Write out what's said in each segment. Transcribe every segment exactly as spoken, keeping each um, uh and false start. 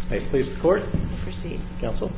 May it please the Court. Proceed. Counsel.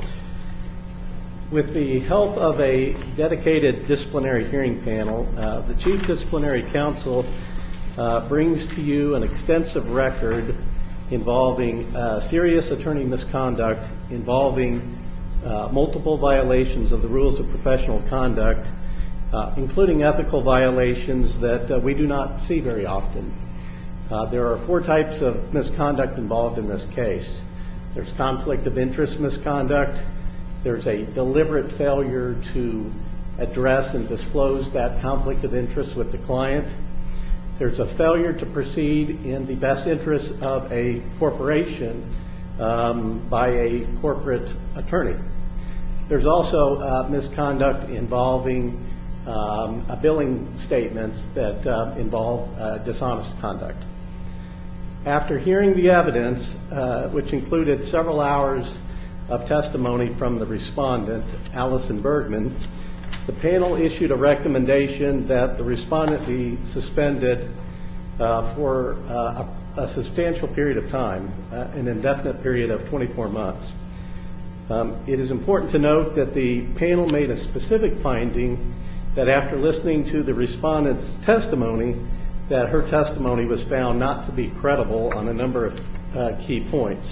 With the help of a dedicated disciplinary hearing panel, uh, the Chief Disciplinary Counsel uh, brings to you an extensive record involving uh, serious attorney misconduct, involving uh, multiple violations of the rules of professional conduct, uh, including ethical violations that uh, we do not see very often. Uh, there are four types of misconduct involved in this case. There's conflict of interest misconduct. There's a deliberate failure to address and disclose that conflict of interest with the client. There's a failure to proceed in the best interest of a corporation um, by a corporate attorney. There's also uh, misconduct involving um, a billing statements that uh, involve uh, dishonest conduct. After hearing the evidence, uh, which included several hours of testimony from the respondent, Allison Bergman, the panel issued a recommendation that the respondent be suspended uh, for uh, a, a substantial period of time, uh, an indefinite period of twenty-four months. Um, it is important to note that the panel made a specific finding that after listening to the respondent's testimony, that her testimony was found not to be credible on a number of uh, key points.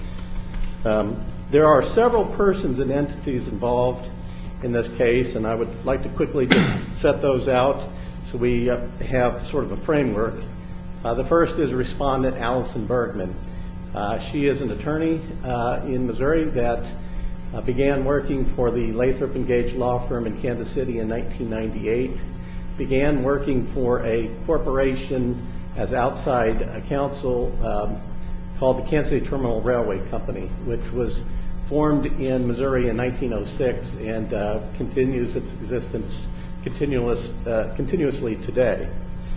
Um, there are several persons and entities involved in this case, and I would like to quickly just set those out so we uh, have sort of a framework. Uh, the first is respondent Allison Bergman. Uh, she is an attorney uh, in Missouri that uh, began working for the Lathrop and Gage law firm in Kansas City in nineteen ninety-eight. Began working for a corporation as outside counsel um, called the Kansas City Terminal Railway Company, which was formed in Missouri in nineteen oh six and uh, continues its existence continuous, uh, continuously today.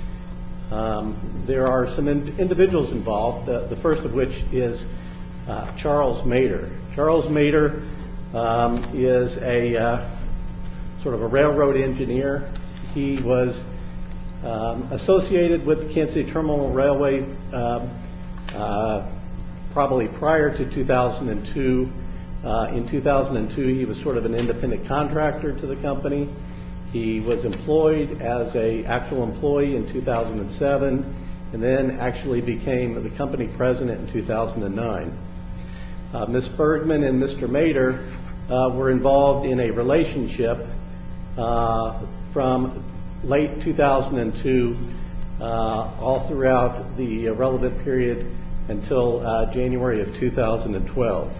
Um, there are some in- individuals involved, uh, the first of which is uh, Charles Mader. Charles Mader um, is a uh, sort of a railroad engineer. He was um, associated with the Kansas City Terminal Railway um, uh, probably prior to two thousand two. Uh, in two thousand two, he was sort of an independent contractor to the company. He was employed as an actual employee in two thousand seven and then actually became the company president in two thousand nine. Uh, Miz Bergman and Mister Mader uh, were involved in a relationship uh, from late two thousand two uh, all throughout the relevant period until uh, January of two thousand twelve.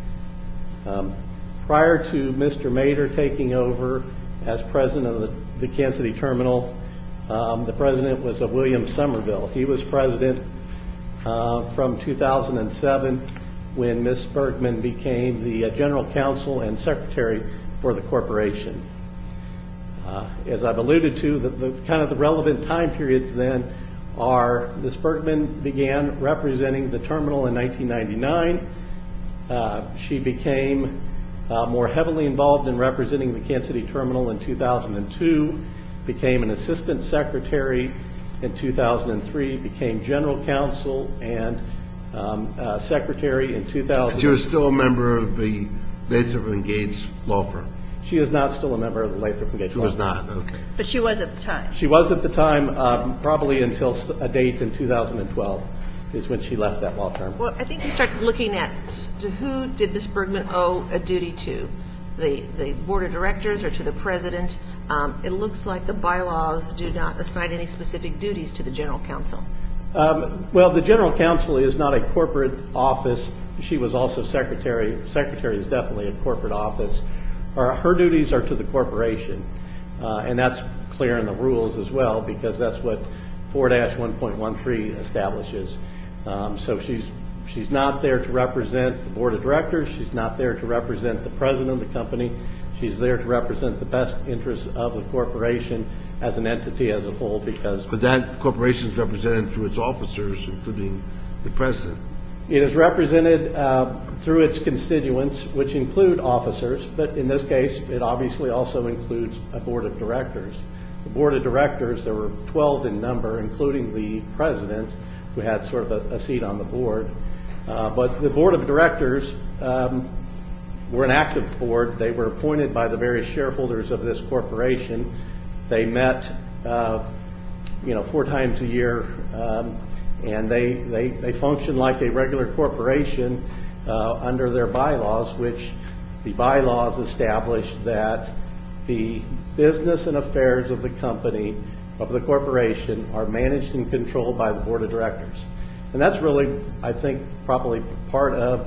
Um, prior to Mister Mader taking over as president of the, the Kansas City Terminal, um, the president was uh, William Somerville. He was president uh, from two thousand seven when Miz Bergman became the uh, general counsel and secretary for the corporation. Uh, as I've alluded to, the, the kind of the relevant time periods then are Miz Bergman began representing the terminal in nineteen ninety-nine. Uh, she became uh, more heavily involved in representing the Kansas City Terminal in two thousand two, became an assistant secretary in two thousand three, became general counsel and um, uh, secretary in two thousand. She was still a member of the Lathrop and Gage law firm. She is not still a member of the Lathrop and Gage She law was firm. not, okay. But she was at the time. She was at the time, um, probably until a date in two thousand twelve is when she left that law firm. Well, I think you start looking at to who did Miz Bergman owe a duty to, the, the board of directors or to the president. Um, it looks like the bylaws do not assign any specific duties to the general counsel. Um, well, the general counsel is not a corporate office. She was also secretary. Secretary is definitely a corporate office. Her, her duties are to the corporation, uh, and that's clear in the rules as well because that's what four dash one point one three establishes. Um, so she's she's not there to represent the board of directors. She's not there to represent the president of the company. She's there to represent the best interests of the corporation as an entity as a whole because... But that corporation is represented through its officers, including the president. It is represented uh, through its constituents, which include officers, but in this case, it obviously also includes a board of directors. The board of directors, there were twelve in number, including the president, who had sort of a, a seat on the board. Uh, but the board of directors um, were an active board. They were appointed by the various shareholders of this corporation. They met, uh, you know, four times a year, um, and they, they, they functioned like a regular corporation uh, under their bylaws, which the bylaws established that the business and affairs of the company, of the corporation, are managed and controlled by the board of directors. And that's really, I think, probably part of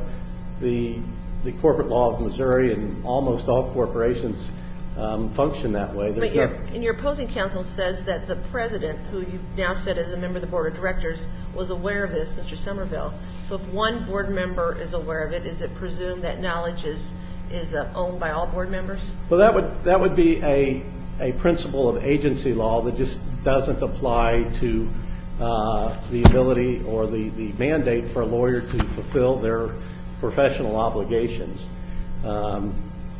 the the corporate law of Missouri, and almost all corporations um, function that way. There's But your, no- and your opposing counsel says that the president, who you've now said is a member of the board of directors, was aware of this, Mister Somerville. So if one board member is aware of it, is it presumed that knowledge is is uh, owned by all board members? Well, that would that would be a a principle of agency law that just doesn't apply to uh, the ability or the, the mandate for a lawyer to fulfill their professional obligations. Um,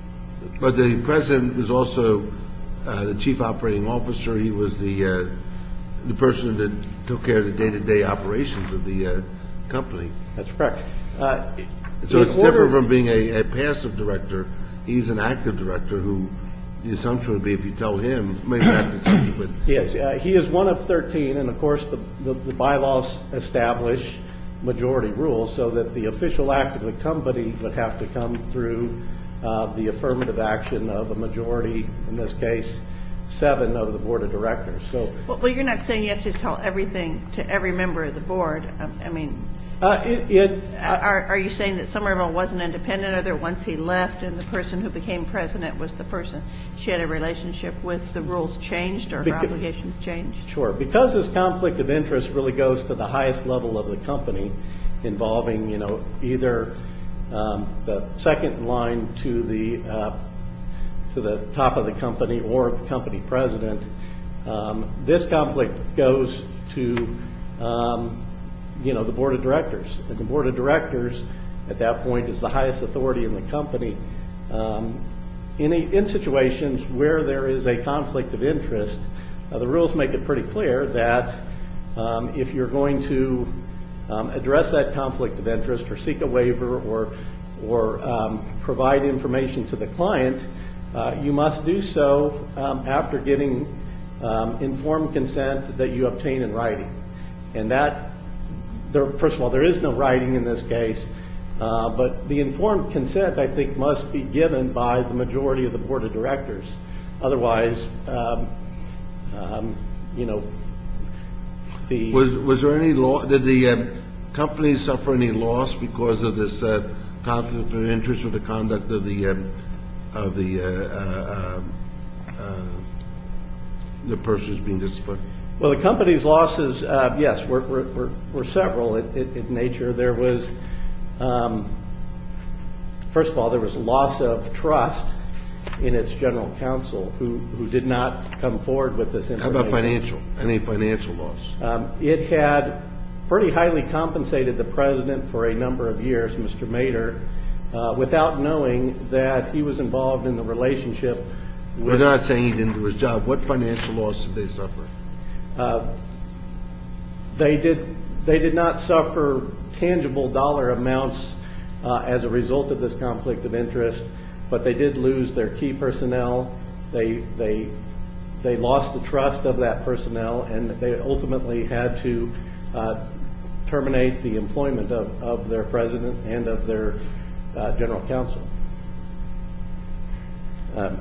But the president was also uh, the chief operating officer. He was the uh, the person that took care of the day-to-day operations of the uh, company. that's correct. Uh, So in it's order- different from being a, a passive director. He's an active director who, the assumption would be if you tell him, maybe not the assumption, but Yes, uh, he is one of thirteen, and of course, the, the, the bylaws establish majority rules, so that the official act of the company would have to come through uh, the affirmative action of a majority, in this case, seven of the board of directors. So, Well, well, you're not saying you have to tell everything to every member of the board. Um, I mean, uh, it, it are, are you saying that Somerville wasn't independent, or that once he left and the person who became president was the person she had a relationship with, the rules changed or her Because- obligations changed? Sure. Because this conflict of interest really goes to the highest level of the company, involving, you know, either um, the second line to the uh, to the top of the company or the company president. Um, this conflict goes to, um, you know, the board of directors, and the board of directors at that point is the highest authority in the company. Um, in, a, in situations where there is a conflict of interest, uh, the rules make it pretty clear that um, if you're going to um, address that conflict of interest or seek a waiver or or um, provide information to the client, uh, you must do so um, after getting um, informed consent that you obtain in writing. And that, there, first of all, there is no writing in this case, uh, but the informed consent, I think, must be given by the majority of the board of directors. Otherwise, um, um, you know, the was was there any law? Did the uh, company suffer any loss because of this uh, conflict of interest with the conduct of the um, of the uh, uh, um, uh, the persons being disciplined? Well, the company's losses, uh, yes, were, were, were, were several in, in, in nature. There was, um, first of all, there was a loss of trust in its general counsel, who, who did not come forward with this How information. about financial? Any financial loss? Um, it had pretty highly compensated the president for a number of years, Mister Mader, uh, without knowing that he was involved in the relationship We're with... not saying he didn't do his job. What financial loss did they suffer? Uh, they did they did not suffer tangible dollar amounts uh, as a result of this conflict of interest, but they did lose their key personnel. They they they lost the trust of that personnel, and they ultimately had to uh, terminate the employment of, of their president and of their uh, general counsel. Um,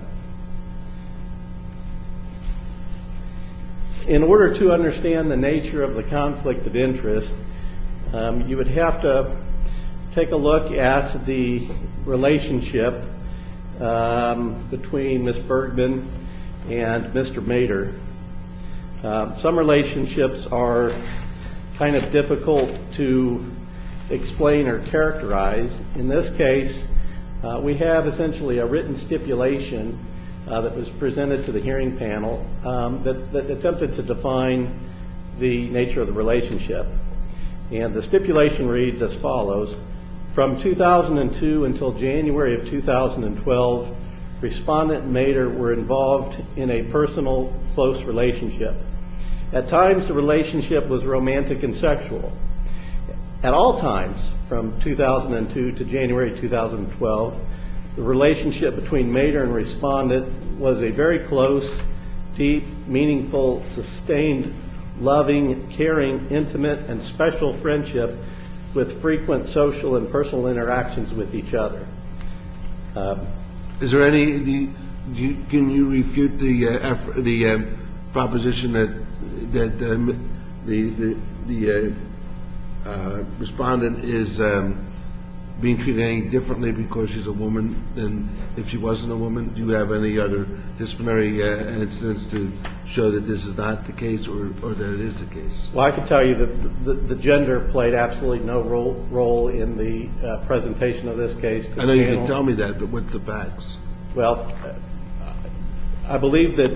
In order to understand the nature of the conflict of interest, um, you would have to take a look at the relationship um, between Miz Bergman and Mister Mader. Uh, some relationships are kind of difficult to explain or characterize. In this case, uh, we have essentially a written stipulation Uh, that was presented to the hearing panel um, that, that attempted to define the nature of the relationship. And the stipulation reads as follows: from two thousand two until January of two thousand twelve, Respondent and Mader were involved in a personal, close relationship. At times, the relationship was romantic and sexual. at all times, from two thousand two to January two thousand twelve, the relationship between Mater and respondent was a very close, deep, meaningful, sustained, loving, caring, intimate, and special friendship with frequent social and personal interactions with each other. Um, Is there any, do you, do you, can you refute the, uh, eff- the uh, proposition that, that um, the, the, the uh, uh, respondent is um, being treated any differently because she's a woman than if she wasn't a woman? Do you have any other disciplinary uh, incidents to show that this is not the case, or, or that it is the case? Well, I can tell you that the, the gender played absolutely no role, role in the uh, presentation of this case to the I know you panel. can tell me that, but what's the facts? Well, uh, I believe that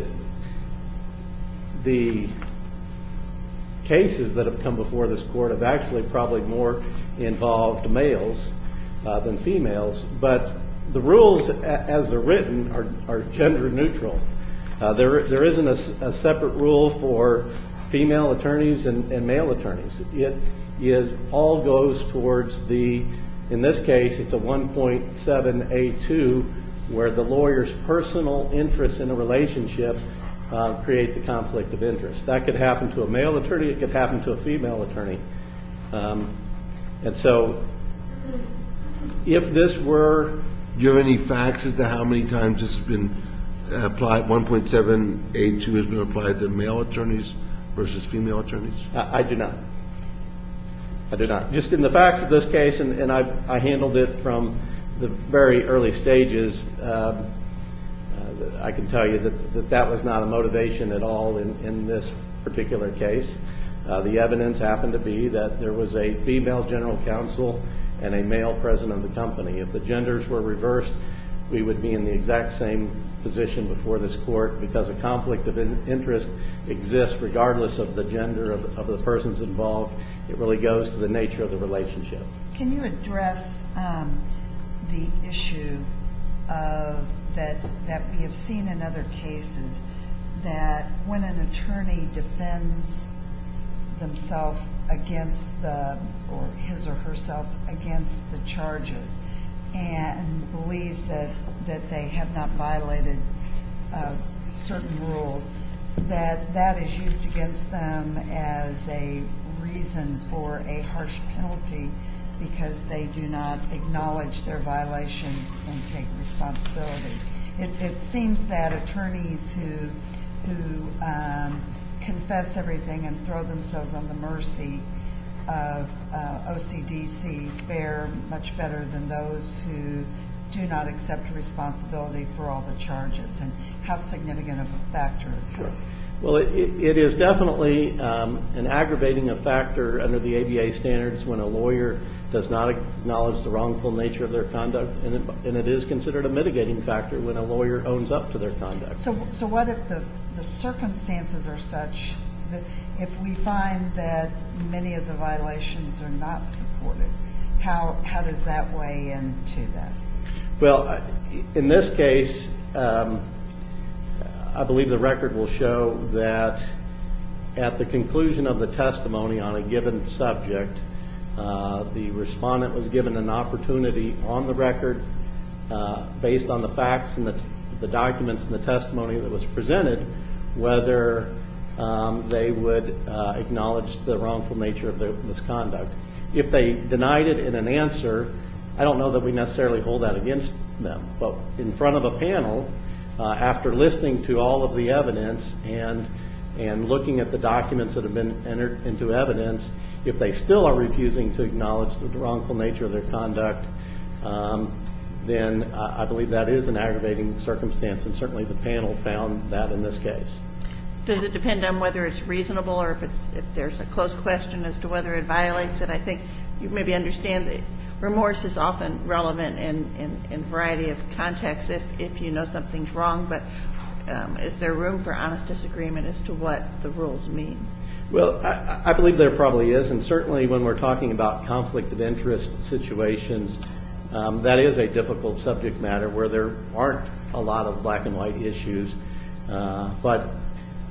the cases that have come before this court have actually probably more involved males uh, than females, but the rules a- as they're written are, are gender neutral. Uh, there, there isn't a, a separate rule for female attorneys and, and male attorneys. It is all goes towards the, in this case, it's a one point seven A two, where the lawyer's personal interest in a relationship uh, create the conflict of interest. That could happen to a male attorney. It could happen to a female attorney. Um, and so, if this were, Do you have any facts as to how many times this has been applied, one point seven A two has been applied to male attorneys versus female attorneys? I, I do not. I do not. Just in the facts of this case, and, and I, I handled it from the very early stages, um, uh, I can tell you that, that that was not a motivation at all in, in this particular case. Uh, the evidence happened to be that there was a female general counsel and a male president of the company. If the genders were reversed, we would be in the exact same position before this court, because a conflict of in- interest exists regardless of the gender of, of the persons involved. It really goes to the nature of the relationship. Can you address um, the issue of that that we have seen in other cases, that when an attorney defends themselves against the, or his or herself against the charges, and believes that that they have not violated uh, certain rules, that that is used against them as a reason for a harsh penalty because they do not acknowledge their violations and take responsibility. It, it seems that attorneys who who um, confess everything and throw themselves on the mercy of uh, O C D C fare much better than those who do not accept responsibility for all the charges. And how significant of a factor is that? Well, it, it is definitely um, an aggravating factor under the A B A standards when a lawyer does not acknowledge the wrongful nature of their conduct, and it, and it is considered a mitigating factor when a lawyer owns up to their conduct. So, so what if the, the circumstances are such that if we find that many of the violations are not supported, how how does that weigh into that? Well, in this case, um, I believe the record will show that at the conclusion of the testimony on a given subject, uh, the respondent was given an opportunity on the record, uh, based on the facts and the, the documents and the testimony that was presented, whether um, they would uh, acknowledge the wrongful nature of their misconduct. If they denied it in an answer, I don't know that we necessarily hold that against them. But in front of a panel, uh, after listening to all of the evidence and and looking at the documents that have been entered into evidence, if they still are refusing to acknowledge the wrongful nature of their conduct, um, then I, I believe that is an aggravating circumstance, and certainly the panel found that in this case. Does it depend on whether it's reasonable, or if it's if there's a close question as to whether it violates it? I think you maybe understand that remorse is often relevant in, in, in a variety of contexts if, if you know something's wrong, but um, is there room for honest disagreement as to what the rules mean? Well, I, I believe there probably is, and certainly when we're talking about conflict of interest situations, um, that is a difficult subject matter where there aren't a lot of black and white issues. Uh, but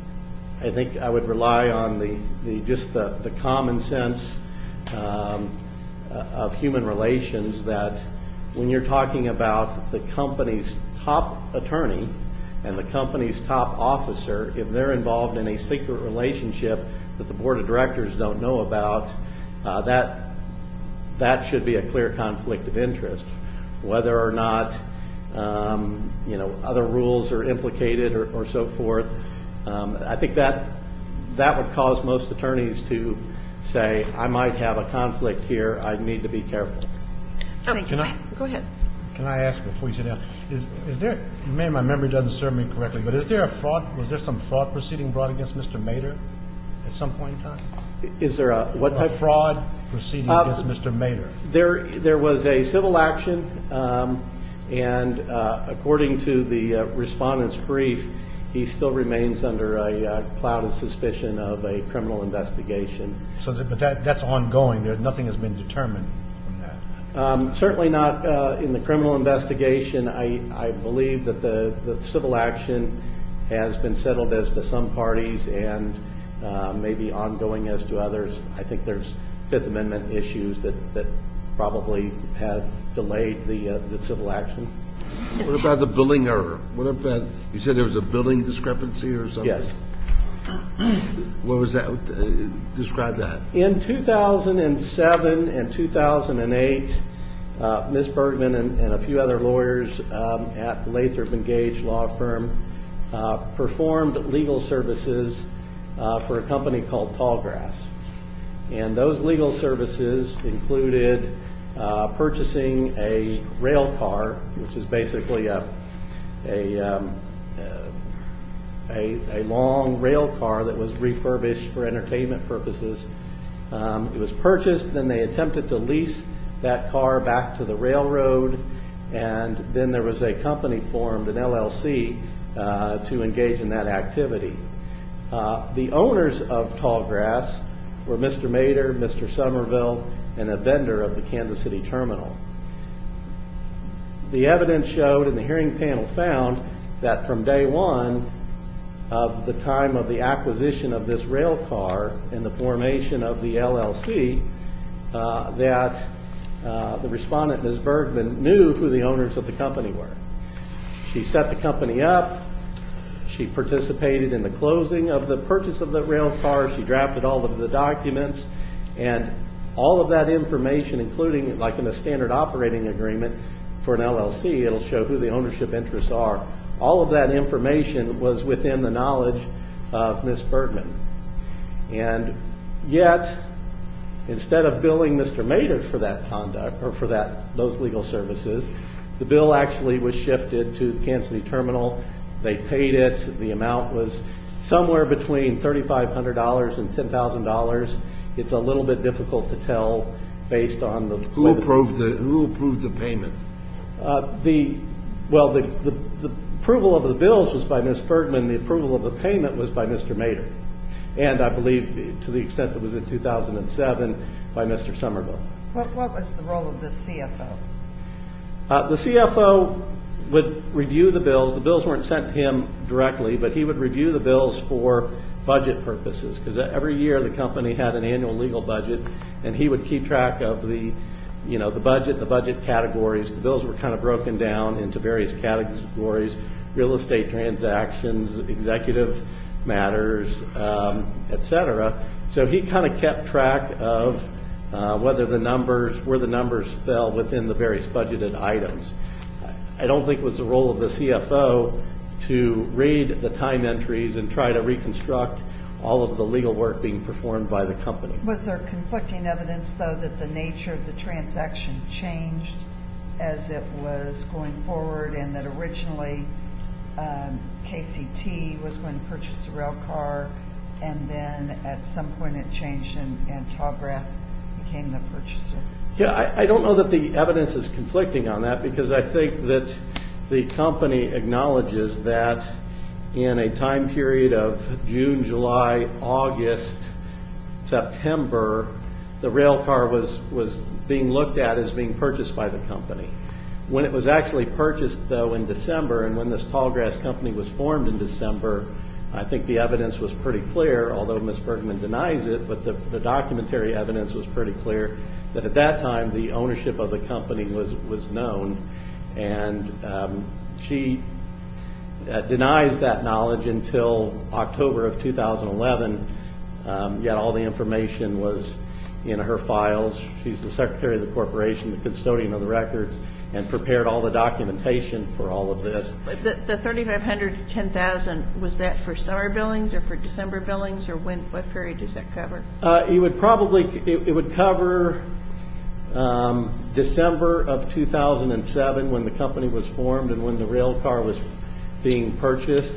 I think I would rely on the, the just the, the common sense um, of human relations that when you're talking about the company's top attorney and the company's top officer, if they're involved in a secret relationship that the board of directors don't know about, uh, that that should be a clear conflict of interest. Whether or not um, you know other rules are implicated or, or so forth, um, I think that that would cause most attorneys to say, I might have a conflict here, I need to be careful. Oh, Thank you. Can I- Go ahead. Can I ask before you sit down, is, is there, maybe my memory doesn't serve me correctly, but is there a fraud, was there some fraud proceeding brought against Mister Mader at some point in time? Is there a, what A type? fraud proceeding Uh, against Mister Mader? There, there was a civil action, um, and uh, according to the uh, respondent's brief, he still remains under a uh, cloud of suspicion of a criminal investigation. So, that- but that, that's ongoing, there, nothing has been determined from that. Um, certainly not uh, in the criminal investigation. I, I believe that the, the civil action has been settled as to some parties and uh, maybe ongoing as to others. I think there's Fifth Amendment issues that, that probably have delayed the, uh, the civil action. What about the billing error? What about, you said there was a billing discrepancy or something? Yes. What was that? Uh, Describe that. In two thousand seven and two thousand eight, uh, Miz Bergman and, and a few other lawyers um, at Lathrop and Gage law firm uh, performed legal services uh, for a company called Tallgrass. And those legal services included uh, purchasing a rail car, which is basically a, a um, uh, A, a long rail car that was refurbished for entertainment purposes. Um, it was purchased, then they attempted to lease that car back to the railroad, and then there was a company formed, an L L C, uh, to engage in that activity. Uh, the owners of Tallgrass were Mister Mader, Mister Somerville, and a vendor of the Kansas City terminal. The evidence showed, and the hearing panel found, that from day one, of the time of the acquisition of this rail car and the formation of the L L C, uh, that uh, the respondent, Miz Bergman, knew who the owners of the company were. She set the company up. She participated in the closing of the purchase of the rail car. She drafted all of the documents, and all of that information, including like in a standard operating agreement for an L L C, it'll show who the ownership interests are. All of that information was within the knowledge of Miz Bergman. And yet, instead of billing Mister Mader for that conduct, or for that those legal services, the bill actually was shifted to the Kansas City terminal. They paid it. The amount was somewhere between thirty-five hundred dollars and ten thousand dollars. It's a little bit difficult to tell based on the... Who approved the, who approved the payment? Uh, the, well, the, the, the approval of the bills was by Miz Bergman. The approval of the payment was by Mister Mader. And I believe, to the extent that it was in two thousand seven, by Mister Somerville. What, what was the role of the C F O? Uh, the C F O would review the bills. The bills weren't sent to him directly, but he would review the bills for budget purposes, because every year the company had an annual legal budget, and he would keep track of the, you know, the budget, the budget categories. The bills were kind of broken down into various categories: real estate transactions, executive matters, um, et cetera. So he kind of kept track of uh, whether the numbers, where the numbers fell within the various budgeted items. I don't think it was the role of the C F O to read the time entries and try to reconstruct all of the legal work being performed by the company. Was there conflicting evidence, though, that the nature of the transaction changed as it was going forward, and that originally um, K C T was going to purchase a rail car, and then at some point it changed and, and Tallgrass became the purchaser? Yeah, I, I don't know that the evidence is conflicting on that, because I think that the company acknowledges that in a time period of June, July, August, September, the rail car was, was being looked at as being purchased by the company. When it was actually purchased, though, in December, and when this Tallgrass company was formed in December, I think the evidence was pretty clear, although Miz Bergman denies it, but the, the documentary evidence was pretty clear that at that time the ownership of the company was, was known, and um, she uh, denies that knowledge until October of two thousand eleven, um, yet all the information was in her files. She's the secretary of the corporation, the custodian of the records, and prepared all the documentation for all of this. The, the thirty-five hundred to ten thousand, was that for summer billings or for December billings, or when, what period does that cover? Uh, it would probably, it, it would cover um, December of two thousand seven when the company was formed and when the rail car was being purchased.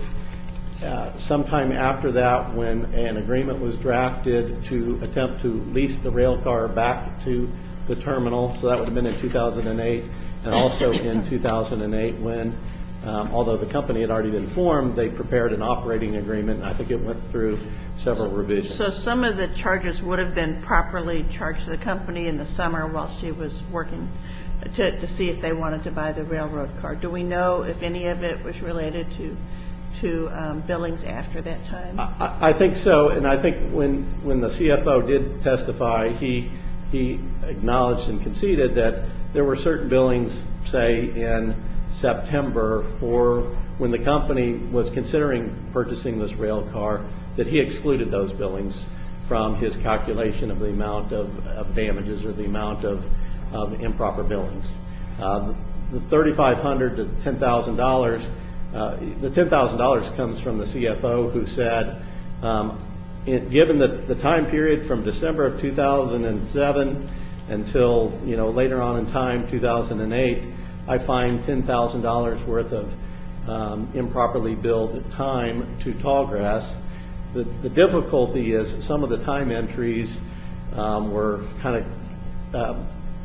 Uh, sometime after that, when an agreement was drafted to attempt to lease the rail car back to the terminal, so that would have been in two thousand eight, and also in two thousand eight when, um, although the company had already been formed, they prepared an operating agreement, and I think it went through several revisions. So some of the charges would have been properly charged to the company in the summer while she was working to, to see if they wanted to buy the railroad car. Do we know if any of it was related to to um, billings after that time? I, I think so, and I think when when the C F O did testify, he he acknowledged and conceded that there were certain billings, say in September, for when the company was considering purchasing this rail car, that he excluded those billings from his calculation of the amount of, of damages or the amount of, of improper billings. Uh, the thirty-five hundred dollars to ten thousand dollars, uh, the ten thousand dollars comes from the C F O, who said, um, in, given the, the time period from December of two thousand seven until, you know, later on in time, two thousand eight, I find ten thousand dollars worth of um, improperly billed time to Tallgrass. The, the difficulty is some of the time entries um, were kind of uh,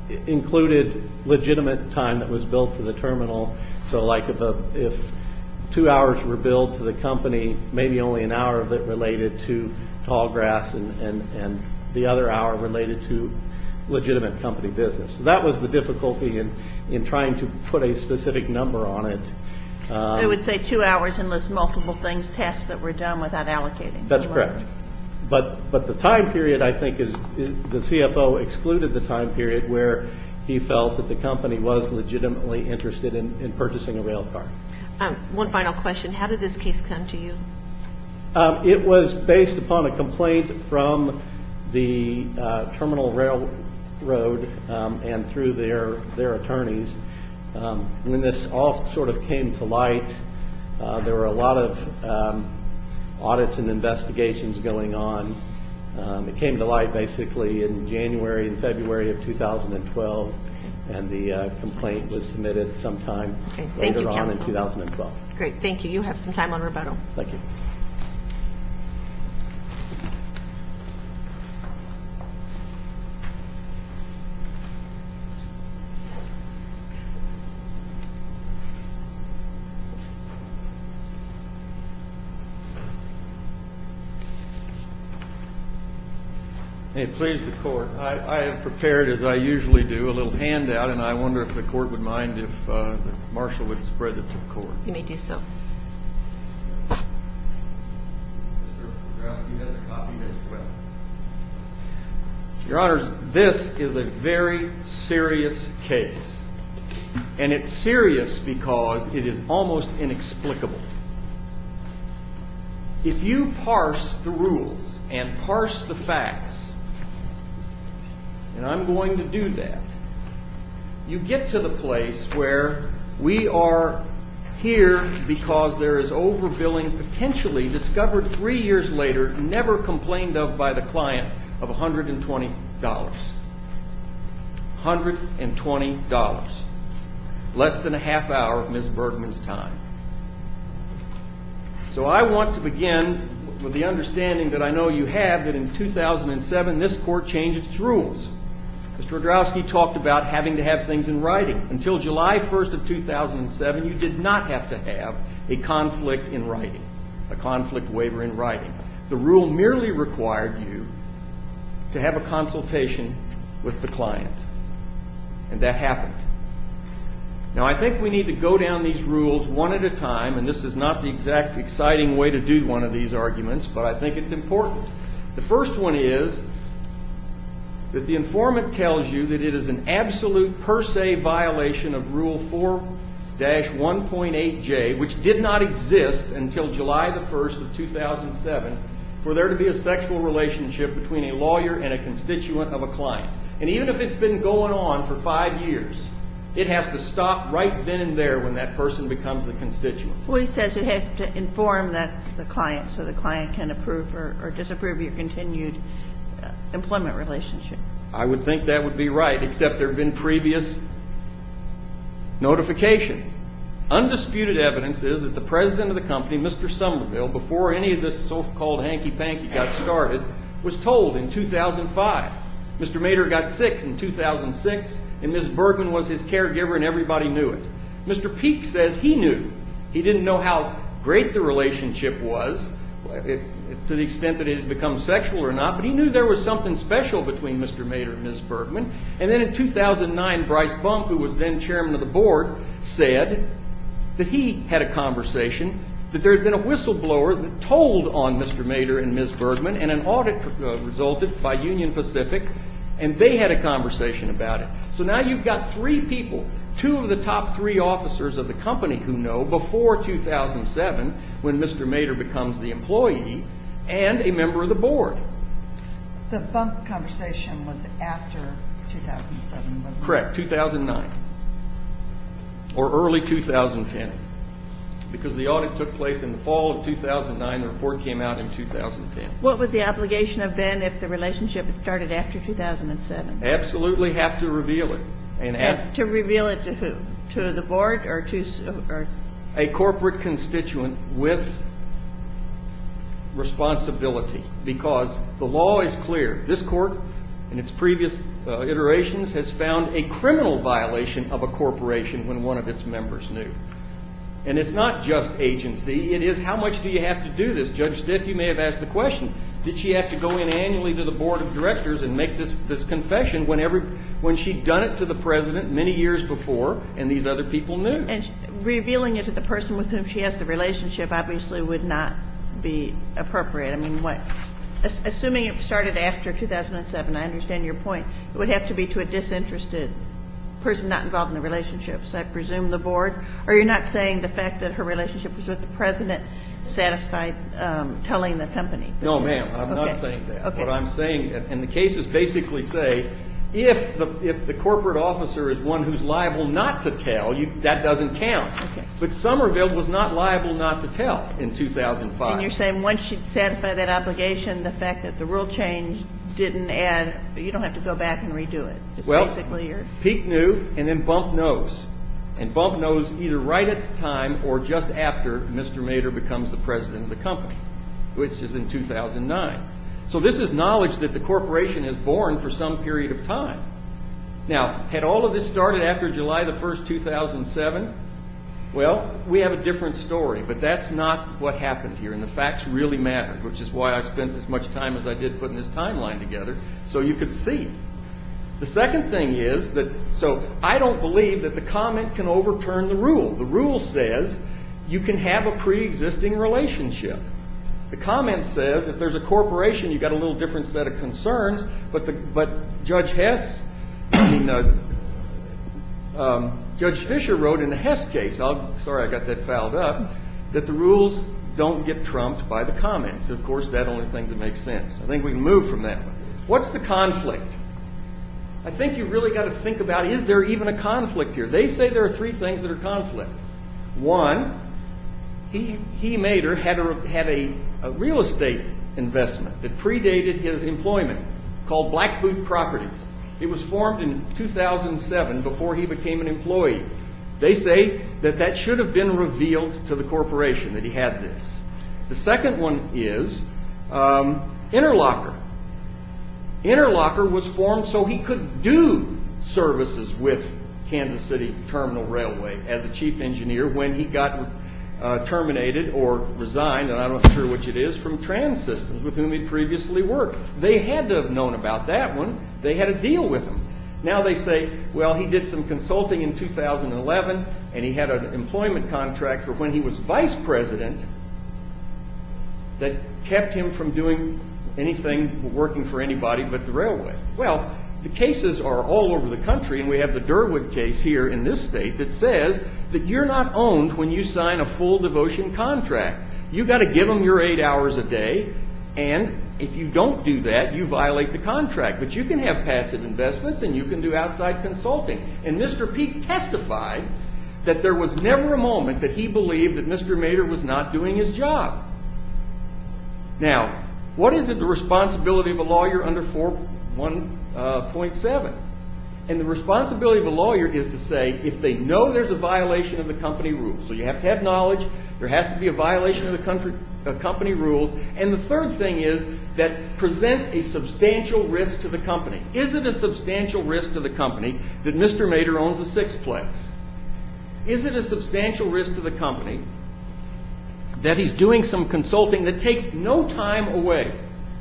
included legitimate time that was billed to the terminal. So like if, a, if two hours were billed to the company, maybe only an hour of it related to Tallgrass, and, and, and the other hour related to legitimate company business. So that was the difficulty in, in trying to put a specific number on it. Um, It would say two hours unless multiple things, tasks that were done without allocating. That's correct. But but the time period, I think, is, is the C F O excluded the time period where he felt that the company was legitimately interested in, in purchasing a rail car. Um, one final question. How did this case come to you? Um, it was based upon a complaint from the uh, Terminal Railroad um, and through their their attorneys. Um, when this all sort of came to light, uh, there were a lot of um, audits and investigations going on. Um, it came to light basically in January and February of two thousand twelve, and the uh, complaint was submitted sometime Okay, thank later you, on counsel. in two thousand twelve. Great. Thank you. You have some time on rebuttal. Thank you. May it please the court. I, I have prepared, as I usually do, a little handout, and I wonder if the court would mind if uh, the marshal would spread it to the court. You may do so. Mister Growski has a copy as well. Your Honors, this is a very serious case, and it's serious because it is almost inexplicable. If you parse the rules and parse the facts, and I'm going to do that, you get to the place where we are here because there is overbilling potentially discovered three years later, never complained of by the client, of one hundred twenty dollars. one hundred twenty dollars. Less than a half hour of Miz Bergman's time. So I want to begin with the understanding that I know you have, that in two thousand seven this court changed its rules. Mister Rodrowski talked about having to have things in writing. Until July first of two thousand seven, you did not have to have a conflict in writing, a conflict waiver in writing. The rule merely required you to have a consultation with the client, and that happened. Now, I think we need to go down these rules one at a time, and this is not the exact exciting way to do one of these arguments, but I think it's important. The first one is that the informant tells you that it is an absolute per se violation of Rule four dash one point eight J, which did not exist until July the first of two thousand seven, for there to be a sexual relationship between a lawyer and a constituent of a client. And even if it's been going on for five years, it has to stop right then and there when that person becomes the constituent. Well, he says you have to inform that the client so the client can approve or, or disapprove your continued uh, employment relationship. I would think that would be right, except there have been previous notification. Undisputed evidence is that the president of the company, Mister Somerville, before any of this so-called hanky-panky got started, was told in two thousand five. Mister Mader got sick in two thousand six, and Miz Bergman was his caregiver, and everybody knew it. Mister Peake says he knew. He didn't know how great the relationship was, if, if, to the extent that it had become sexual or not, but he knew there was something special between Mister Mader and Miz Bergman. And then in two thousand nine, Bryce Bump, who was then chairman of the board, said that he had a conversation, that there had been a whistleblower that told on Mister Mader and Miz Bergman, and an audit uh, resulted by Union Pacific, and they had a conversation about it. So now you've got three people, two of the top three officers of the company who know before two thousand seven, when Mister Mader becomes the employee, and a member of the board. The bump conversation was after two thousand seven, wasn't it? Correct, two thousand nine. Or early two thousand ten. Because the audit took place in the fall of two thousand nine, the report came out in two thousand ten. What would the obligation have been if the relationship had started after two thousand seven? Absolutely have to reveal it. And, And to reveal it to who? To the board or to or a corporate constituent with responsibility, because the law is clear. This court, in its previous uh, iterations, has found a criminal violation of a corporation when one of its members knew. And it's not just agency. It is how much do you have to do this? Judge Stiff, you may have asked the question, did she have to go in annually to the board of directors and make this, this confession when, every, when she'd done it to the president many years before and these other people knew? and revealing it to the person with whom she has the relationship obviously would not be appropriate. I mean, what? Assuming it started after two thousand seven, I understand your point. It would have to be to a disinterested person not involved in the relationships. I presume the board. Or you're not saying the fact that her relationship was with the president satisfied um, telling the company? No, ma'am. I'm Okay. not saying that. Okay. What I'm saying, and the cases basically say, if the if the corporate officer is one who's liable not to tell, you, that doesn't count. Okay. But Somerville was not liable not to tell in two thousand five. And you're saying once she'd satisfied that obligation, the fact that the rule change didn't add, you don't have to go back and redo it. Just Well, basically you're... Peake knew, and then Bump knows. And Bump knows either right at the time or just after Mister Mader becomes the president of the company, which is in two thousand nine. So this is knowledge that the corporation has borne for some period of time. Now, had all of this started after July the first, two thousand seven? Well, we have a different story, but that's not what happened here, and the facts really mattered, which is why I spent as much time as I did putting this timeline together, so you could see. The second thing is that, so I don't believe that the comment can overturn the rule. The rule says you can have a pre-existing relationship. The comment says if there's a corporation, you've got a little different set of concerns, but the, but Judge Hess, I mean, uh, um, Judge Fisher wrote in the Hess case, I'll, sorry I got that fouled up, that the rules don't get trumped by the comments. Of course, that's the only thing that makes sense. I think we can move from that one. What's the conflict? I think you really got to think about, is there even a conflict here? They say there are three things that are conflict. One, he, he Mader, had a, had a, a real estate investment that predated his employment called Black Boot Properties. It was formed in two thousand seven before he became an employee. They say that that should have been revealed to the corporation, that he had this. The second one is um, Interlocker. Interlocker was formed so he could do services with Kansas City Terminal Railway as a chief engineer when he got uh, terminated or resigned, and I'm not sure which it is, from Trans Systems with whom he'd previously worked. They had to have known about that one. They had a deal with him. Now they say, well, he did some consulting in two thousand eleven, and he had an employment contract for when he was vice president that kept him from doing anything, working for anybody but the railway. Well, the cases are all over the country, and we have the Durwood case here in this state that says that you're not owned when you sign a full devotion contract. You got to give them your eight hours a day, and if you don't do that, you violate the contract. But you can have passive investments, and you can do outside consulting. And Mister Peake testified that there was never a moment that he believed that Mister Mader was not doing his job. Now, what is it the responsibility of a lawyer under four one point seven? And the responsibility of a lawyer is to say, if they know there's a violation of the company rules, so you have to have knowledge, there has to be a violation of the country, uh, company rules, and the third thing is that presents a substantial risk to the company. Is it a substantial risk to the company that Mister Mader owns a sixplex? Is it a substantial risk to the company that he's doing some consulting that takes no time away?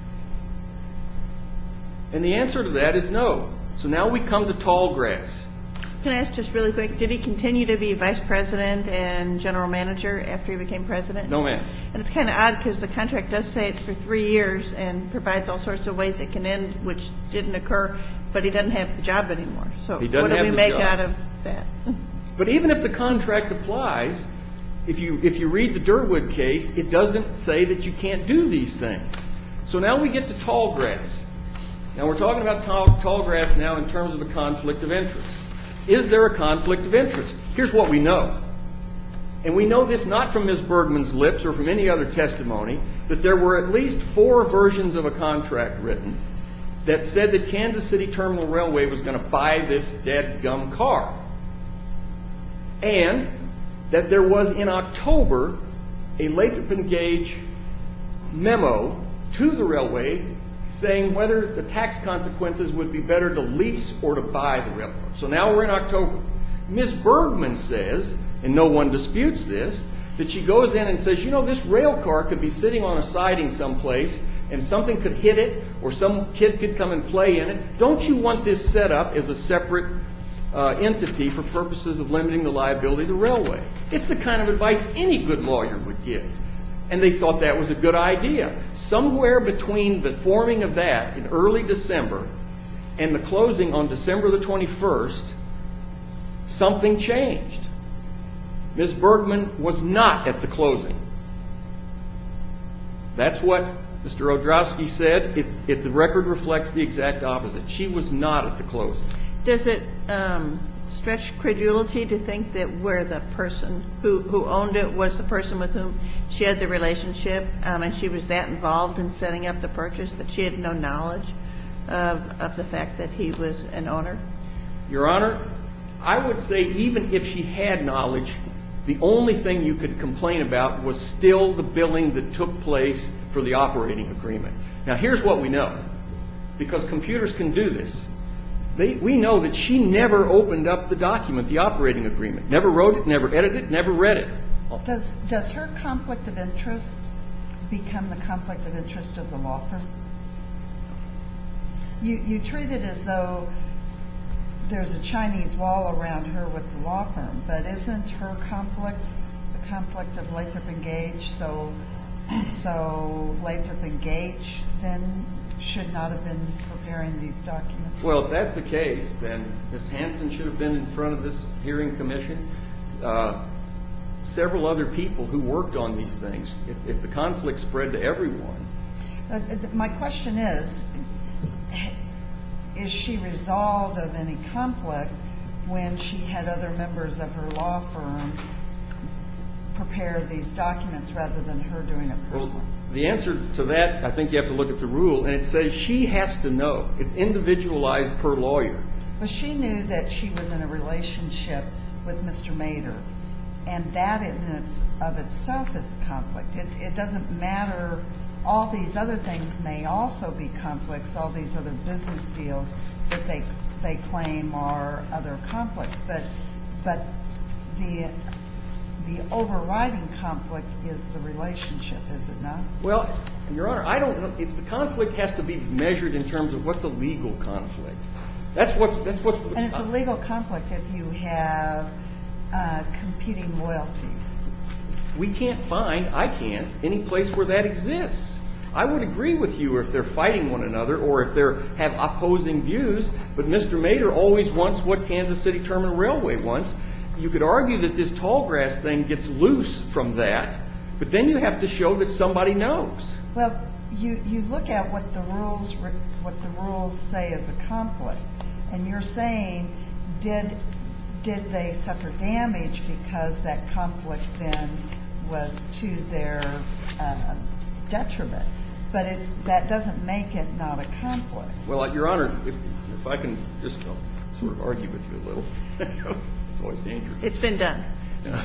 And the answer to that is no. So now we come to Tallgrass. Can I ask just really quick, did he continue to be vice president and general manager after he became president? No, ma'am. And it's kind of odd because the contract does say it's for three years and provides all sorts of ways it can end, which didn't occur, but he doesn't have the job anymore. So He doesn't what do have we the make job. out of that? But even if the contract applies, if you if you read the Durwood case, it doesn't say that you can't do these things. So now we get to Tallgrass. Now we're talking about tall, Tallgrass now in terms of a conflict of interest. Is there a conflict of interest? Here's what we know. And we know this not from Miz Bergman's lips or from any other testimony, that there were at least four versions of a contract written that said that Kansas City Terminal Railway was going to buy this dead-gum car. And that there was in October a Lathrop and Gage memo to the railway saying whether the tax consequences would be better to lease or to buy the railroad. So now we're in October. Miz Bergman says, and no one disputes this, that she goes in and says, you know, this rail car could be sitting on a siding someplace and something could hit it or some kid could come and play in it. Don't you want this set up as a separate uh, entity for purposes of limiting the liability of the railway? It's the kind of advice any good lawyer would give. And they thought that was a good idea. Somewhere between the forming of that in early December and the closing on December the twenty-first, something changed. Miz Bergman was not at the closing. That's what Mister Odrowski said. It, it, the record reflects the exact opposite. She was not at the closing. Does it um, stretch credulity to think that where the person who, who owned it was the person with whom she had the relationship um, and she was that involved in setting up the purchase that she had no knowledge of, of the fact that he was an owner? Your Honor, I would say even if she had knowledge, the only thing you could complain about was still the billing that took place for the operating agreement. Now here's what we know, because computers can do this. They, we know that she never opened up the document, the operating agreement. Never wrote it, never edited it, never read it. Does, does her conflict of interest become the conflict of interest of the law firm? You, you treat it as though there's a Chinese wall around her with the law firm, but isn't her conflict the conflict of Lathrop and Gage? So, so Lathrop and Gage then should not have been preparing these documents? Well, if that's the case, then Miz Hanson should have been in front of this hearing commission. Uh, several other people who worked on these things. If, if the conflict spread to everyone. Uh, my question is, is she resolved of any conflict when she had other members of her law firm prepare these documents rather than her doing it personally? Well, the answer to that, I think you have to look at the rule, and it says she has to know. It's individualized per lawyer. But she knew that she was in a relationship with Mister Mader, and that in its, of itself is a conflict. It, it doesn't matter. All these other things may also be conflicts, all these other business deals that they they claim are other conflicts. But but the the overriding conflict is the relationship, is it not? Well, Your Honor, I don't know. If the conflict has to be measured in terms of what's a legal conflict. That's what's, that's what's. And it's a legal conflict if you have uh, competing loyalties. We can't find, I can't, any place where that exists. I would agree with you if they're fighting one another or if they have opposing views, but Mister Mader always wants what Kansas City Terminal Railway wants. You could argue that this Tallgrass thing gets loose from that, but then you have to show that somebody knows. Well, you, you look at what the rules re- what the rules say is a conflict, and you're saying did did they suffer damage because that conflict then was to their uh, detriment? But it, that doesn't make it not a conflict. Well, Your Honor, if, if I can just uh, sort of argue with you a little, it's always dangerous. It's been done. Uh,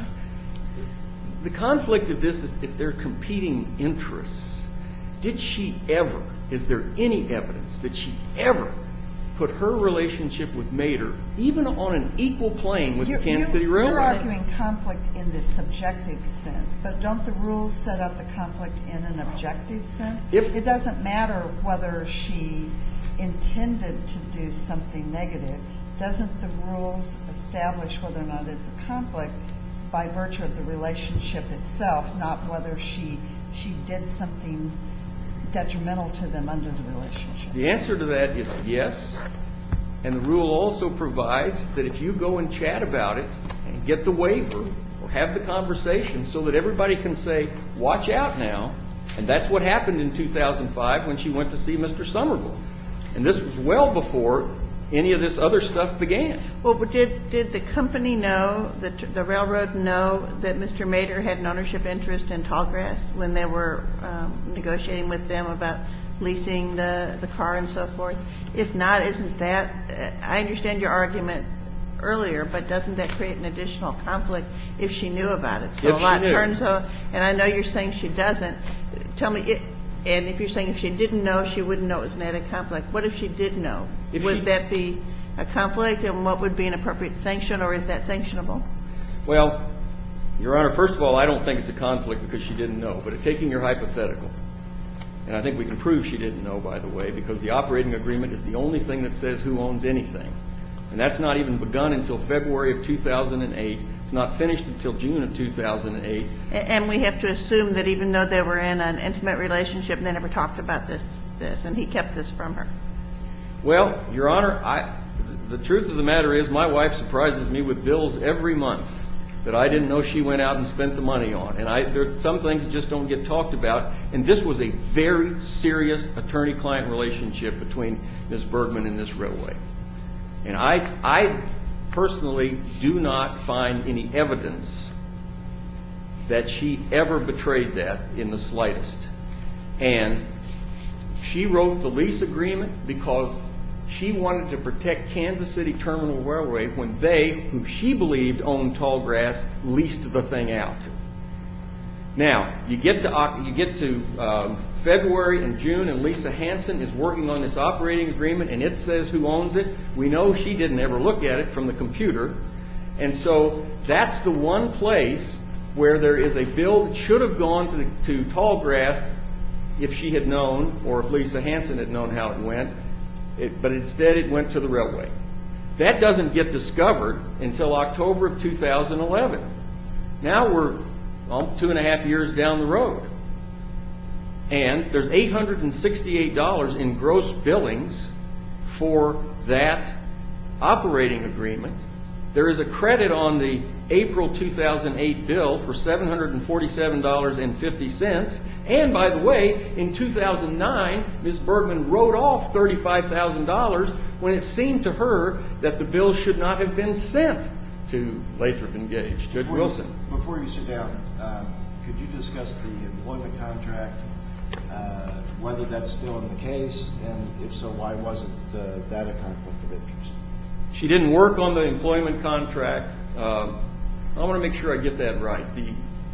the conflict of this, if they're competing interests, did she ever, is there any evidence that she ever put her relationship with Mader even on an equal plane with You- the Kansas you- City Railway? You're arguing conflict in the subjective sense, but don't the rules set up the conflict in an objective sense? If- It doesn't matter whether she intended to do something negative. Doesn't the rules establish whether or not it's a conflict by virtue of the relationship itself, not whether she she did something detrimental to them under the relationship? The answer to that is yes. And the rule also provides that if you go and chat about it and get the waiver or have the conversation so that everybody can say, watch out now, and that's what happened in two thousand five when she went to see Mister Somerville. And this was well before any of this other stuff began. Well, but did, did the company know, the, the railroad know that Mister Mader had an ownership interest in Tallgrass when they were um, negotiating with them about leasing the, the car and so forth? If not, isn't that, uh, I understand your argument earlier, but doesn't that create an additional conflict if she knew about it? So If a she lot knew. turns out, and I know you're saying she doesn't. Tell me, it, and if you're saying if she didn't know, she wouldn't know it was an added conflict. What if she did know? If would she- that be a conflict, and what would be an appropriate sanction, or is that sanctionable? Well, Your Honor, first of all, I don't think it's a conflict because she didn't know. But taking your hypothetical, and I think we can prove she didn't know, by the way, because the operating agreement is the only thing that says who owns anything. And that's not even begun until February of two thousand eight. It's not finished until June of two thousand eight. And we have to assume that even though they were in an intimate relationship, they never talked about this, this, and he kept this from her. Well, Your Honor, I, the truth of the matter is my wife surprises me with bills every month that I didn't know she went out and spent the money on. And I, there's some things that just don't get talked about. And this was a very serious attorney-client relationship between Miz Bergman and this railway. And I, I personally do not find any evidence that she ever betrayed that in the slightest. And she wrote the lease agreement because she wanted to protect Kansas City Terminal Railway when they, who she believed owned Tallgrass, leased the thing out. Now, you get to you get to um, February and June, and Lisa Hansen is working on this operating agreement, and it says who owns it. We know she didn't ever look at it from the computer. And so that's the one place where there is a bill that should have gone to, the, to Tallgrass if she had known, or if Lisa Hansen had known how it went. It, but instead it went to the railway. That doesn't get discovered until October of two thousand eleven. Now we're almost two and a half years down the road. And there's eight hundred sixty-eight dollars in gross billings for that operating agreement. There is a credit on the April two thousand eight bill for seven hundred forty-seven dollars and fifty cents. And by the way, in two thousand nine, Miz Bergman wrote off thirty-five thousand dollars when it seemed to her that the bill should not have been sent to Lathrop and Gage. Judge Before Wilson. You, before you sit down, um, could you discuss the employment contract, uh, whether that's still in the case, and if so, why wasn't uh, that a conflict of interest? She didn't work on the employment contract. Um, I want to make sure I get that right. The,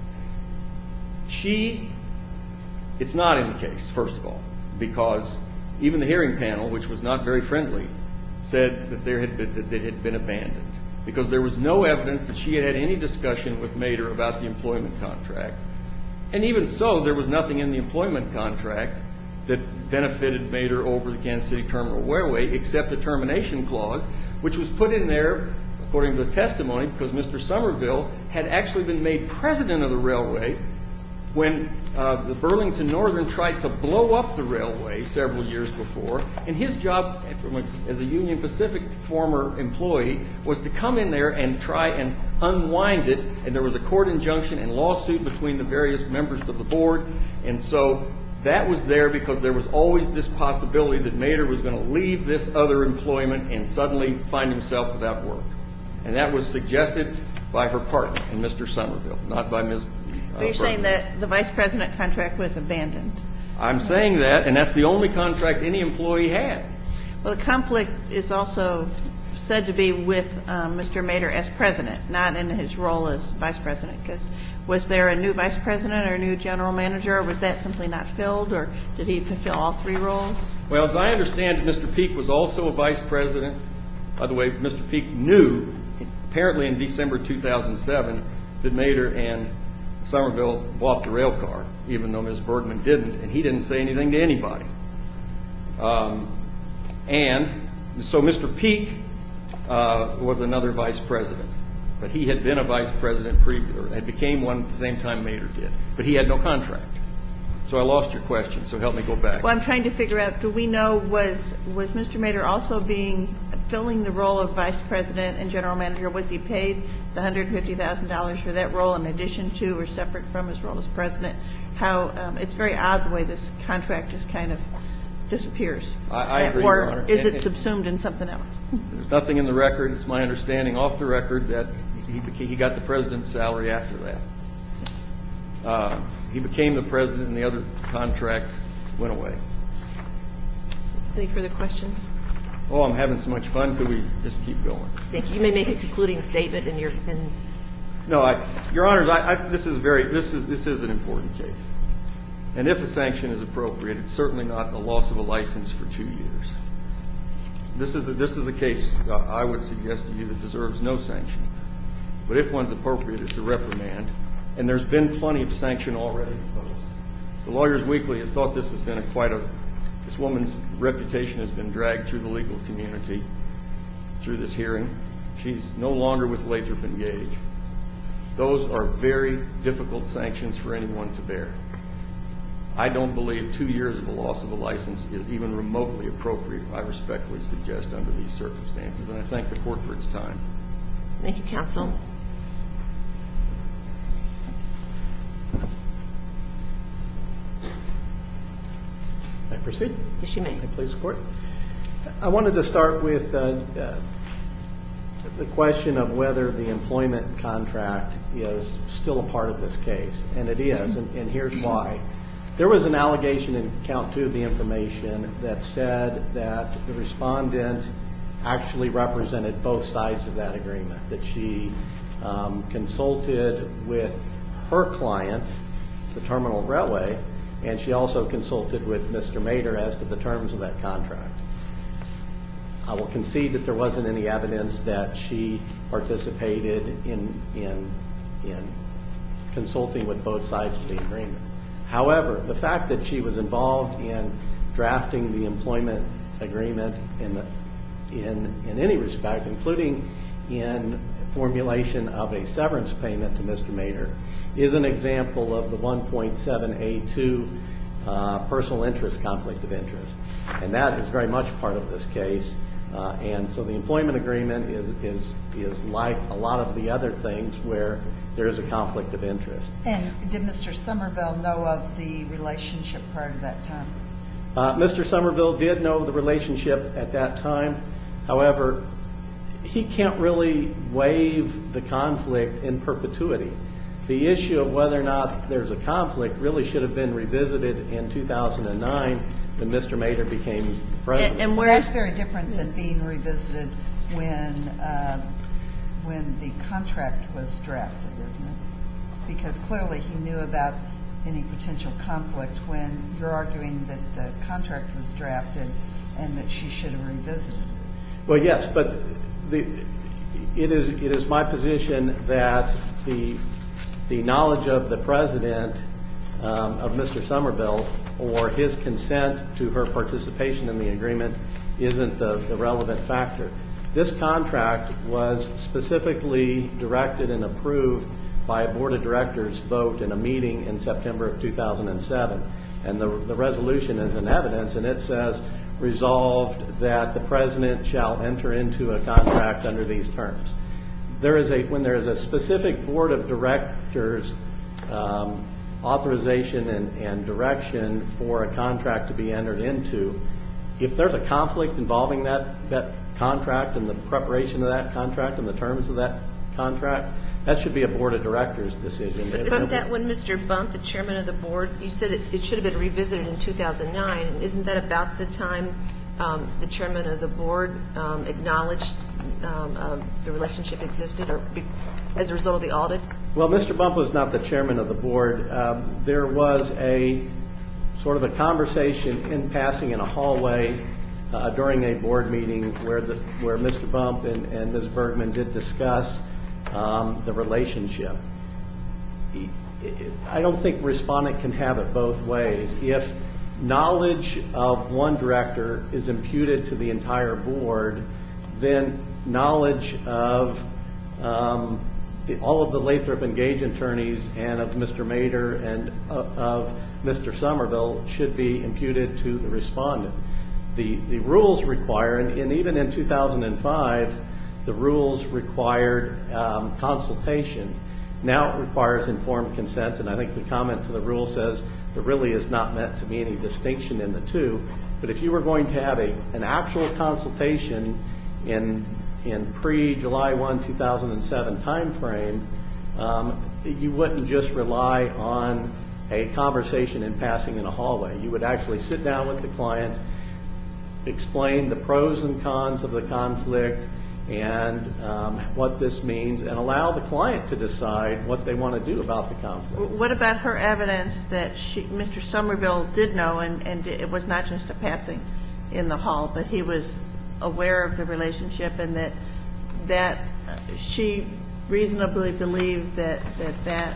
she, it's not in the case, first of all, because even the hearing panel, which was not very friendly, said that there had been, that it had been abandoned because there was no evidence that she had had any discussion with Mader about the employment contract. And even so, there was nothing in the employment contract that benefited Mader over the Kansas City Terminal Railway, except a termination clause, which was put in there, according to the testimony, because Mister Somerville had actually been made president of the railway when uh, the Burlington Northern tried to blow up the railway several years before, and his job from a, as a Union Pacific former employee was to come in there and try and unwind it, and there was a court injunction and lawsuit between the various members of the board, and so that was there because there was always this possibility that Mader was going to leave this other employment and suddenly find himself without work. And that was suggested by her partner, and Mister Somerville, not by Miz But you're saying that the vice president contract was abandoned. I'm saying that, and that's the only contract any employee had. Well, the conflict is also said to be with um, Mister Mader as president, not in his role as vice president. Because was there a new vice president or a new general manager, or was that simply not filled, or did he fulfill all three roles? Well, as I understand it, Mister Peake was also a vice president. By the way, Mister Peake knew, apparently in December two thousand seven, that Mader and Somerville bought the rail car, even though Miz Bergman didn't, and he didn't say anything to anybody. Um, and so Mister Peake uh, was another vice president, but he had been a vice president previous, or had became one at the same time Mader did, but he had no contract. So I lost your question, so help me go back. Well, I'm trying to figure out, do we know, was was Mister Mader also being, filling the role of vice president and general manager? Was he paid the one hundred fifty thousand dollars for that role in addition to or separate from his role as president? How, um, it's very odd the way this contract just kind of disappears. I, I agree, or Your Honor. is And- it subsumed in something else? There's nothing in the record. It's my understanding off the record that he, beca- he got the president's salary after that. Uh, he became the president and the other contract went away. Any further questions? Oh, I'm having so much fun. Could we just keep going? Thank you. You may make a concluding statement in your, in No, I, Your Honors, I, I, this is very, this is, this is an important case. And if a sanction is appropriate, it's certainly not a loss of a license for two years. This is, a, this is a case uh, I would suggest to you that deserves no sanction. But if one's appropriate, it's a reprimand. And there's been plenty of sanction already imposed. The Lawyers Weekly has thought this has been a quite a, this woman's reputation has been dragged through the legal community through this hearing. She's no longer with Lathrop and Gage. Those are very difficult sanctions for anyone to bear. I don't believe two years of a loss of a license is even remotely appropriate, I respectfully suggest, under these circumstances. And I thank the Court for its time. Thank you, counsel. May I proceed? Yes, you may. May I please, Court? I wanted to start with uh, uh, the question of whether the employment contract is still a part of this case, and it is, and, and here's why. There was an allegation in count two of the information that said that the respondent actually represented both sides of that agreement, that she um, consulted with her client, the Terminal Railway, and she also consulted with Mister Mader as to the terms of that contract. I will concede that there wasn't any evidence that she participated in, in, in consulting with both sides of the agreement. However, the fact that she was involved in drafting the employment agreement in, the, in, in any respect, including in formulation of a severance payment to Mister Mader, is an example of the one point seven A two uh, personal interest conflict of interest. And that is very much part of this case. Uh, and so the employment agreement is, is, is like a lot of the other things where there is a conflict of interest. And did Mister Somerville know of the relationship prior to that time? Uh, Mister Somerville did know the relationship at that time. However, he can't really waive the conflict in perpetuity. The issue of whether or not there's a conflict really should have been revisited in two thousand nine when Mister Mader became president. And, and Well, where that's very different than being revisited when uh, when the contract was drafted, isn't it? Because clearly he knew about any potential conflict when you're arguing that the contract was drafted and that she should have revisited it. Well, yes, but the, it is it is my position that the the knowledge of the president um, of Mister Somerville or his consent to her participation in the agreement isn't the, the relevant factor. This contract was specifically directed and approved by a board of directors vote in a meeting in September of two thousand seven. And the, the resolution is in evidence, and it says, resolved that the president shall enter into a contract under these terms. There is a, when there is a specific board of directors um, authorization and, and direction for a contract to be entered into, if there's a conflict involving that, that contract and the preparation of that contract and the terms of that contract, that should be a board of directors decision. Isn't that when Mister Bump, the chairman of the board, you said it, it should have been revisited in two thousand nine. Isn't that about the time um, the chairman of the board um, acknowledged um, uh, the relationship existed or be, as a result of the audit? Well, Mister Bump was not the chairman of the board. Um, there was a sort of a conversation in passing in a hallway uh, during a board meeting where the where Mister Bump and, and Miz Bergman did discuss um, the relationship. I don't think respondent can have it both ways. If knowledge of one director is imputed to the entire board, then knowledge of um, the, all of the Lathrop and Gage attorneys and of Mister Mader and uh, of Mister Somerville should be imputed to the respondent. The, the rules require, and, and even in two thousand five, the rules required um, consultation. Now it requires informed consent, and I think the comment to the rule says there really is not meant to be any distinction in the two. But if you were going to have a, an actual consultation in in pre-July first, two thousand seven time frame, um, you wouldn't just rely on a conversation in passing in a hallway. You would actually sit down with the client, explain the pros and cons of the conflict and um, what this means, and allow the client to decide what they want to do about the conflict. What about her evidence that she, Mister Somerville did know, and, and it was not just a passing in the hall, but he was aware of the relationship, and that that she reasonably believed that that, that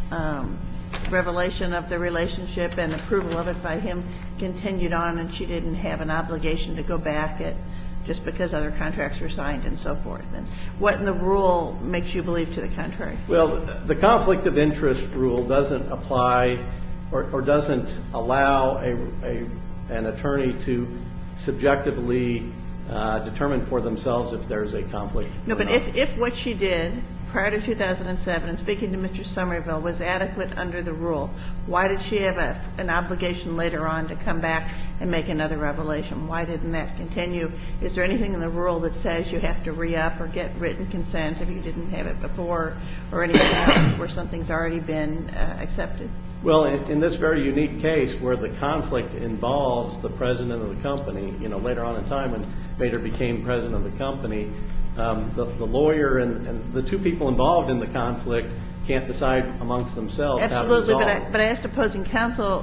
um, revelation of the relationship and approval of it by him continued on, and she didn't have an obligation to go back at just because other contracts were signed and so forth. And what in the rule makes you believe to the contrary? Well, the conflict of interest rule doesn't apply or, or doesn't allow a, a, an attorney to subjectively uh, determine for themselves if there's a conflict. No, but not. if, if what she did prior to two thousand seven, and speaking to Mister Somerville, was adequate under the rule, why did she have a, an obligation later on to come back and make another revelation? Why didn't that continue? Is there anything in the rule that says you have to re-up or get written consent if you didn't have it before, or anything else where something's already been uh, accepted? Well, in, in this very unique case where the conflict involves the president of the company, you know, later on in time when Mader became president of the company, Um, the, the lawyer and, and the two people involved in the conflict can't decide amongst themselves Absolutely, how to but resolve. I, but I asked opposing counsel,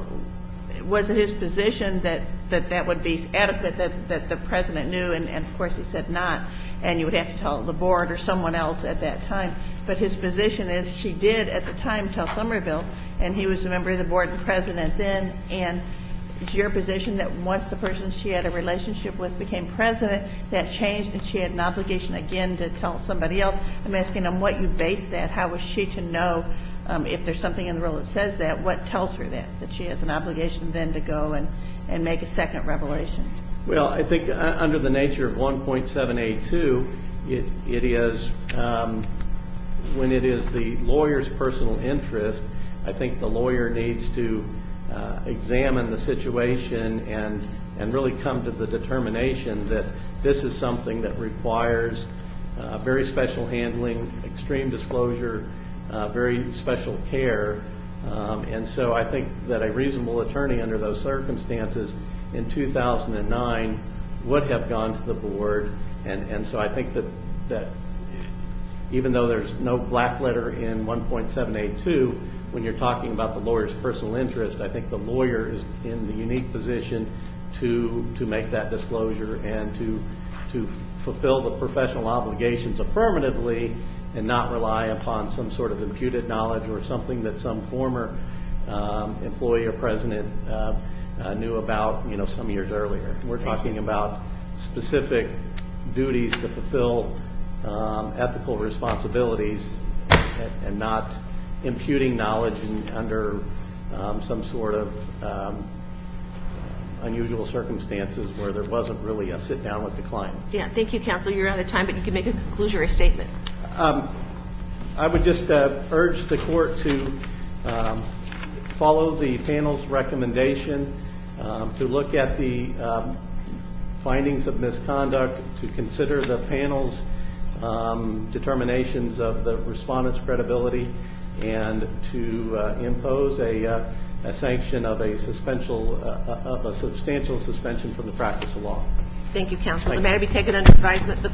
was it his position that, that that would be adequate, that, that the president knew, and, and of course he said not, and you would have to tell the board or someone else at that time. But his position is she did at the time tell Somerville, and he was a member of the board and president then, and it's your position that once the person she had a relationship with became president, that changed and she had an obligation again to tell somebody else. I'm asking on what you base that. How was she to know um, if there's something in the rule that says that? What tells her that, that she has an obligation then to go and, and make a second revelation? Well, I think uh, under the nature of one point seven A two, it, it is, um, when it is the lawyer's personal interest, I think the lawyer needs to Uh, examine the situation and and really come to the determination that this is something that requires uh, very special handling, extreme disclosure, uh, very special care. Um, and so I think that a reasonable attorney under those circumstances in two thousand nine would have gone to the board. And, and so I think that, that even though there's no black letter in one point seven A two, when you're talking about the lawyer's personal interest, I think the lawyer is in the unique position to to make that disclosure and to to fulfill the professional obligations affirmatively and not rely upon some sort of imputed knowledge or something that some former um, employee or president uh, uh, knew about, you know, some years earlier. We're talking about specific duties to fulfill um, ethical responsibilities and, and not imputing knowledge in, under um, some sort of um, unusual circumstances where there wasn't really a sit down with the client. Yeah, thank you, counsel. You're out of time, but you can make a conclusory statement. Um, I would just uh, urge the court to um, follow the panel's recommendation, um, to look at the um, findings of misconduct, to consider the panel's um, determinations of the respondent's credibility, and to uh, impose a, uh, a sanction of a suspension uh, of a substantial suspension from the practice of law. Thank you, counsel. Thank The you. matter be taken under advisement. The